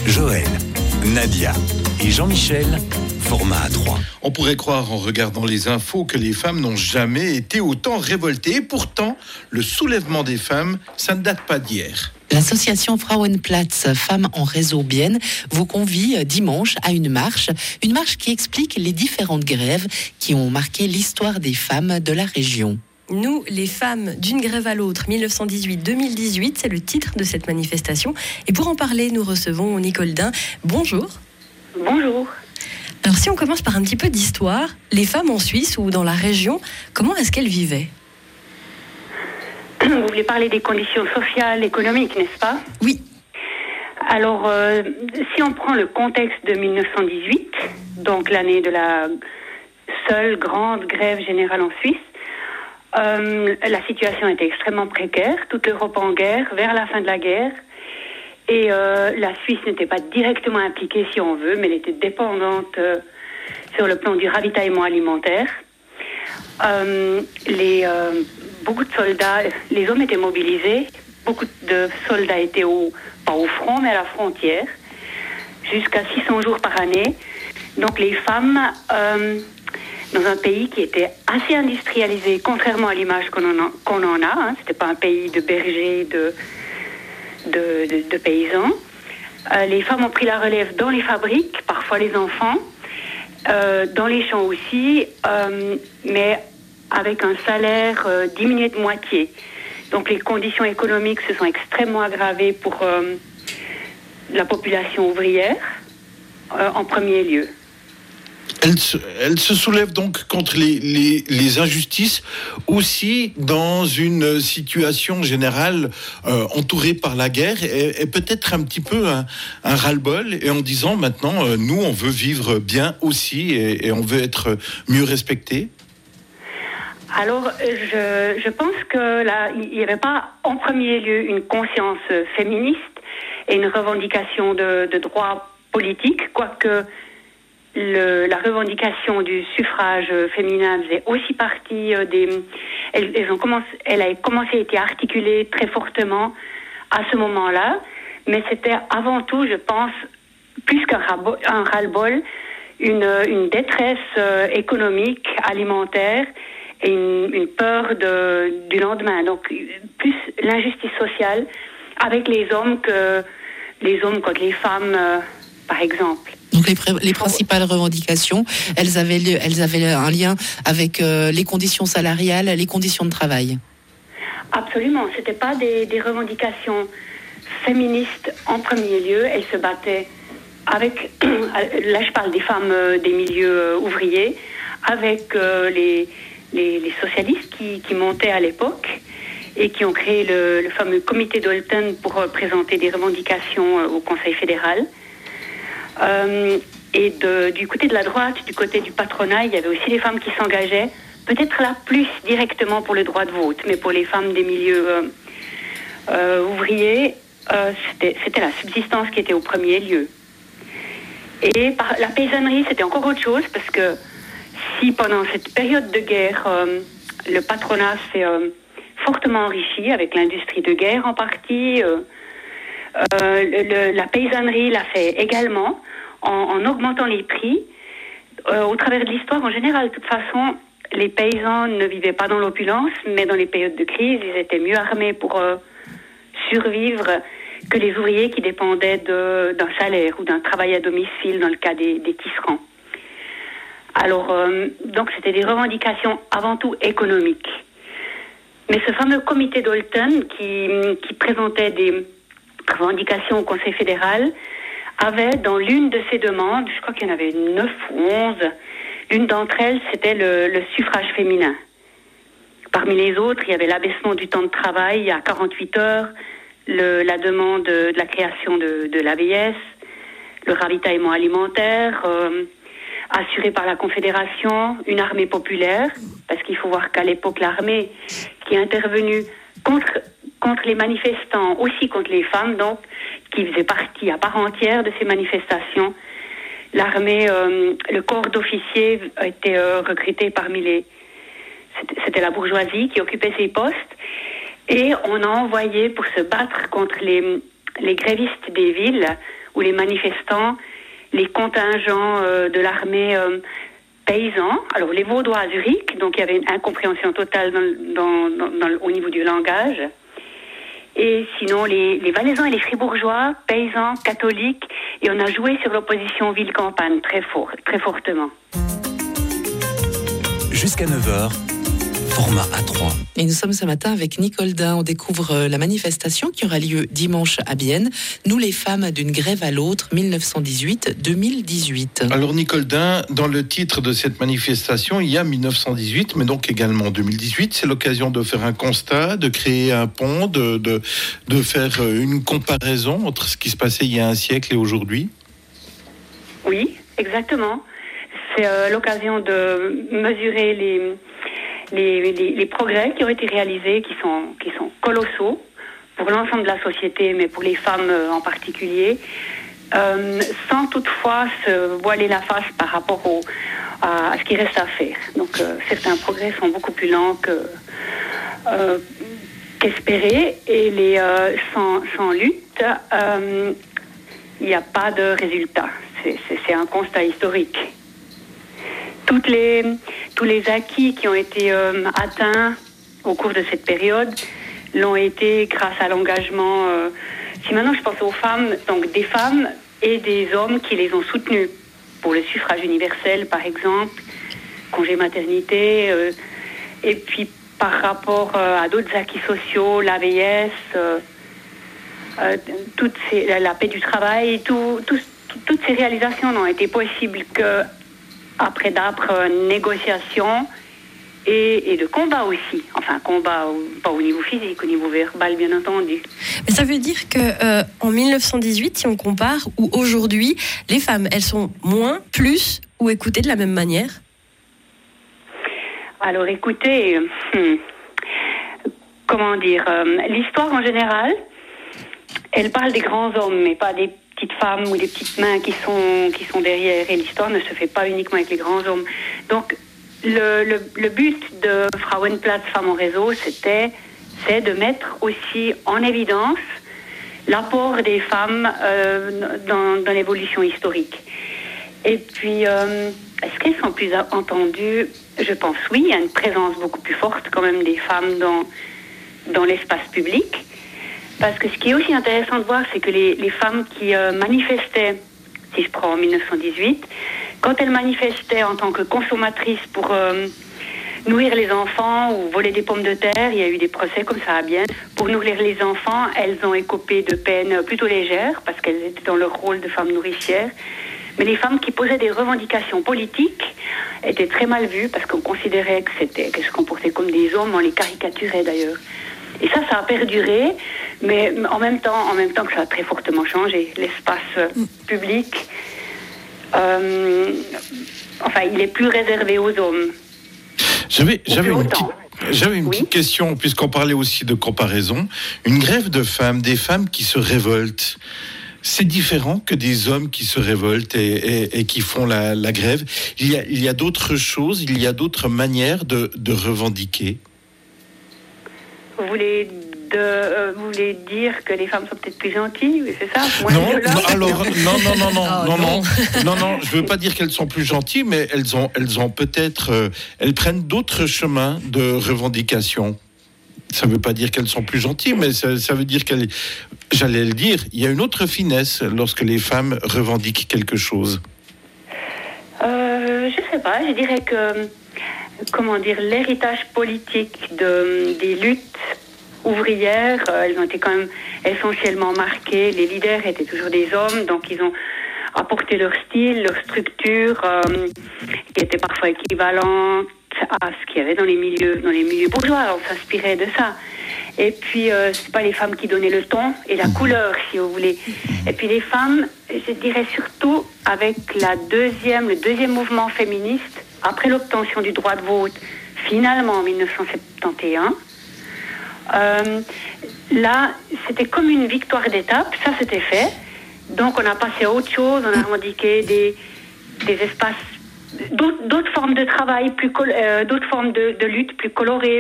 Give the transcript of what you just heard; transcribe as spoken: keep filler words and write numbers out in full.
Joël, Nadia et Jean-Michel, format A trois. On pourrait croire en regardant les infos que les femmes n'ont jamais été autant révoltées. Et pourtant, le soulèvement des femmes, ça ne date pas d'hier. L'association Frauenplatz Femmes en Réseau Bienne vous convie dimanche à une marche, une marche qui explique les différentes grèves qui ont marqué l'histoire des femmes de la région. Nous, les femmes, d'une grève à l'autre, dix-neuf cent dix-huit deux mille dix-huit, c'est le titre de cette manifestation. Et pour en parler, nous recevons Nicole Dain. Bonjour. Bonjour. Alors si on commence par un petit peu d'histoire, les femmes en Suisse ou dans la région, comment est-ce qu'elles vivaient ? Vous voulez parler des conditions sociales, économiques, n'est-ce pas ? Oui. Alors, euh, si on prend le contexte de dix-neuf cent dix-huit, donc l'année de la seule grande grève générale en Suisse, euh, la situation était extrêmement précaire, toute l'Europe en guerre, vers la fin de la guerre, et euh, la Suisse n'était pas directement impliquée, si on veut, mais elle était dépendante euh, sur le plan du ravitaillement alimentaire. Euh, les... Euh, Beaucoup de soldats, les hommes étaient mobilisés, beaucoup de soldats étaient au, pas au front, mais à la frontière, jusqu'à six cents jours par année. Donc les femmes, euh, dans un pays qui était assez industrialisé, contrairement à l'image qu'on en a, qu'on en a hein, c'était pas un pays de bergers, de, de, de, de paysans. Euh, les femmes ont pris la relève dans les fabriques, parfois les enfants, euh, dans les champs aussi, euh, mais avec un salaire euh, diminué de moitié. Donc les conditions économiques se sont extrêmement aggravées pour euh, la population ouvrière, euh, en premier lieu. Elle se, elle se soulève donc contre les, les, les injustices, aussi dans une situation générale euh, entourée par la guerre, et, et peut-être un petit peu un, un ras-le-bol, et en disant maintenant, euh, nous on veut vivre bien aussi, et, et on veut être mieux respectés. Alors, je, je pense que là, il n'y avait pas en premier lieu une conscience féministe et une revendication de, de droits politiques, quoique le, la revendication du suffrage féminin faisait aussi partie des... Elles, elles ont commencé, elle a commencé à être articulée très fortement à ce moment-là, mais c'était avant tout, je pense, plus qu'un un ras-le-bol, une, une détresse économique, alimentaire, et une, une peur de, du lendemain. Donc, plus l'injustice sociale avec les hommes que les hommes contre les femmes, euh, par exemple. Donc, les, pré- les principales revendications, elles avaient, elles avaient un lien avec euh, les conditions salariales, les conditions de travail. Absolument. C'était pas des, des revendications féministes en premier lieu. Elles se battaient avec... là, je parle des femmes euh, des milieux euh, ouvriers, avec euh, les... Les, les socialistes qui, qui montaient à l'époque et qui ont créé le, le fameux comité d'Olten pour euh, présenter des revendications euh, au Conseil fédéral. Euh, et de, du côté de la droite, du côté du patronat, il y avait aussi des femmes qui s'engageaient, peut-être là plus directement pour le droit de vote, mais pour les femmes des milieux euh, euh, ouvriers, euh, c'était, c'était la subsistance qui était au premier lieu. Et par, la paysannerie, c'était encore autre chose, parce que si pendant cette période de guerre, euh, le patronat s'est euh, fortement enrichi avec l'industrie de guerre en partie, euh, euh, le, la paysannerie l'a fait également en, en augmentant les prix. Euh, au travers de l'histoire en général, de toute façon, les paysans ne vivaient pas dans l'opulence, mais dans les périodes de crise, ils étaient mieux armés pour euh, survivre que les ouvriers qui dépendaient de, d'un salaire ou d'un travail à domicile dans le cas des, des tisserands. Alors, euh, donc c'était des revendications avant tout économiques. Mais ce fameux comité d'Olten qui, qui présentait des revendications au Conseil fédéral avait dans l'une de ses demandes, je crois qu'il y en avait neuf ou onze, l'une d'entre elles c'était le, le suffrage féminin. Parmi les autres, il y avait l'abaissement du temps de travail à quarante-huit heures, le, la demande de la création de, de l'A B S, le ravitaillement alimentaire, euh, assuré par la Confédération, une armée populaire, parce qu'il faut voir qu'à l'époque, l'armée qui est intervenue contre, contre les manifestants, aussi contre les femmes, donc, qui faisait partie à part entière de ces manifestations, l'armée, euh, le corps d'officiers a été euh, recruté parmi les... C'était, c'était la bourgeoisie qui occupait ces postes, et on a envoyé pour se battre contre les, les grévistes des villes, où les manifestants, les contingents euh, de l'armée euh, paysans, alors les Vaudois à Zurich, donc il y avait une incompréhension totale dans, dans, dans, dans, au niveau du langage. Et sinon, les, les Valaisans et les Fribourgeois, paysans, catholiques, et on a joué sur l'opposition ville-campagne très fort, très fortement. Jusqu'à neuf heures, format A trois. Et nous sommes ce matin avec Nicole Dain. On découvre la manifestation qui aura lieu dimanche à Bienne. Nous les femmes d'une grève à l'autre, dix-neuf cent dix-huit à deux mille dix-huit. Alors Nicole Dain, dans le titre de cette manifestation, il y a dix-neuf cent dix-huit, mais donc également deux mille dix-huit. C'est l'occasion de faire un constat, de créer un pont, de, de, de faire une comparaison entre ce qui se passait il y a un siècle et aujourd'hui. Oui, exactement. C'est euh, l'occasion de mesurer les... Les, les, les progrès qui ont été réalisés, qui sont, qui sont colossaux pour l'ensemble de la société, mais pour les femmes en particulier, euh, sans toutefois se voiler la face par rapport au, à, à ce qui reste à faire. Donc euh, certains progrès sont beaucoup plus lents que, euh, qu'espérés, et les, euh, sans, sans lutte, il euh, n'y a pas de résultat. C'est, c'est, c'est un constat historique. Toutes les, tous les acquis qui ont été euh, atteints au cours de cette période l'ont été grâce à l'engagement. Euh, si maintenant je pense aux femmes, donc des femmes et des hommes qui les ont soutenues pour le suffrage universel, par exemple, congé maternité, euh, et puis par rapport euh, à d'autres acquis sociaux, l'A V S, euh, euh, toutes ces, la, la paix du travail, tout, tout, tout, toutes ces réalisations n'ont été possibles que après d'âpres négociations et, et de combats aussi. Enfin, combat pas au niveau physique, au niveau verbal, bien entendu. Mais ça veut dire que euh, en dix-neuf cent dix-huit, si on compare, ou aujourd'hui, les femmes, elles sont moins, plus ou écoutées de la même manière? Alors, écoutez, hmm, comment dire, euh, l'histoire en général, elle parle des grands hommes, mais pas des petites femmes ou des petites mains qui sont, qui sont derrière. Et l'histoire ne se fait pas uniquement avec les grands hommes. Donc, le, le, le but de Frauenplatz Femmes en réseau, c'était, c'est de mettre aussi en évidence l'apport des femmes euh, dans, dans l'évolution historique. Et puis, euh, est-ce qu'elles sont plus entendues? Je pense oui, il y a une présence beaucoup plus forte quand même des femmes dans, dans l'espace public. Parce que ce qui est aussi intéressant de voir, c'est que les, les femmes qui euh, manifestaient, si je prends en dix-neuf cent dix-huit, quand elles manifestaient en tant que consommatrices pour euh, nourrir les enfants ou voler des pommes de terre, il y a eu des procès comme ça à Bienne, pour nourrir les enfants, elles ont écopé de peines plutôt légères, parce qu'elles étaient dans leur rôle de femmes nourricières. Mais les femmes qui posaient des revendications politiques étaient très mal vues, parce qu'on considérait que c'était, qu'elles se comportaient comme des hommes, on les caricaturait d'ailleurs. Et ça, ça a perduré, mais en même temps, en même temps que ça a très fortement changé. L'espace public, euh, enfin, il est plus réservé aux hommes. J'avais, j'avais une, petite, j'avais une oui. petite question, puisqu'on parlait aussi de comparaison. Une grève de femmes, des femmes qui se révoltent, c'est différent que des hommes qui se révoltent et, et, et qui font la, la grève. Il y a, il y a d'autres choses, il y a d'autres manières de, de revendiquer. Vous voulez, de, euh, vous voulez dire que les femmes sont peut-être plus gentilles, c'est ça? Moi, non, je non, alors non, non, non, non, oh, non, non, non, non, non. Je veux pas dire qu'elles sont plus gentilles, mais elles ont, elles ont peut-être, euh, elles prennent d'autres chemins de revendication. Ça veut pas dire qu'elles sont plus gentilles, mais ça, ça veut dire qu'elles, j'allais le dire, il y a une autre finesse lorsque les femmes revendiquent quelque chose. Euh, je sais pas. Je dirais que, comment dire, l'héritage politique de, des luttes ouvrières, euh, elles ont été quand même essentiellement marquées. Les leaders étaient toujours des hommes, donc ils ont apporté leur style, leur structure, euh, qui était parfois équivalente à ce qu'il y avait dans les milieux, dans les milieux bourgeois. On s'inspirait de ça. Et puis, euh, c'est pas les femmes qui donnaient le ton et la couleur, si vous voulez. Et puis les femmes, je dirais surtout avec la deuxième, le deuxième mouvement féministe, après l'obtention du droit de vote, finalement en dix-neuf cent soixante et onze, euh, là, c'était comme une victoire d'étape, ça c'était fait. Donc on a passé à autre chose, on a revendiqué des, des espaces, d'autres, d'autres formes de travail, plus col- euh, d'autres formes de, de lutte plus colorées,